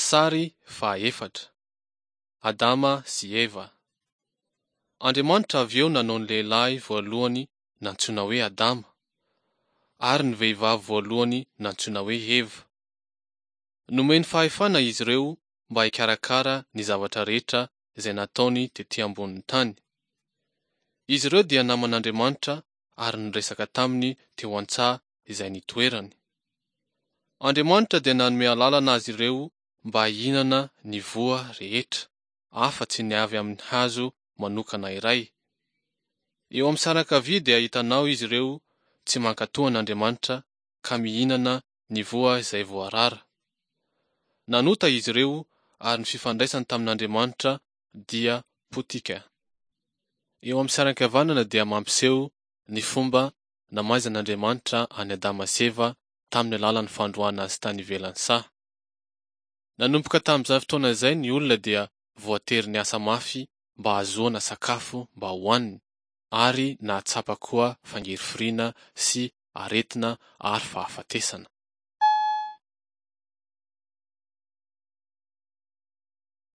Sary fahaefatra. Adama sy Eva. Andriamanitra avy eo nanao ny lehilahy voalohany nantsoina hoe Adama, ary ny vehivavy voalohany nantsoina hoe Eva. Nomeny fahefana izy ireo mba hikarakara ny zavatra rehetra izay nataony tetỳ ambonin'ny tany. Izy ireo dia naman'Andriamanitra ary niresaka taminy teo an-tsaha izay nitoerany. Andriamanitra dia nanome lalana azy ireo mba hihinana ny voa rehetra, afa-tsy ny avy amin'ny hazo manokana iray. Eo amin'ny sarakavia dia hitanao izy ireo tsy mankatoa an'Andriamanitra ka mihinana ny voa izay voarara. Nanota izy ireo ary ny fifandraisany tamin'Andriamanitra dia potika. Eo amin'ny fiaran-kavanana dia mampiseho ny fomba namaizan'Andriamanitra any Adama sy Eva tamin'ny alalan'ny fandroahana azy tany ivelan'ny saha. Nanomboka tamin'izay fotoana izay ny olona dia voatery ny asa mafy mba ahazoana sakafo mba hohaniny, ary nahatsapa koa fangirifiriana sy aretina ary fahafatesana.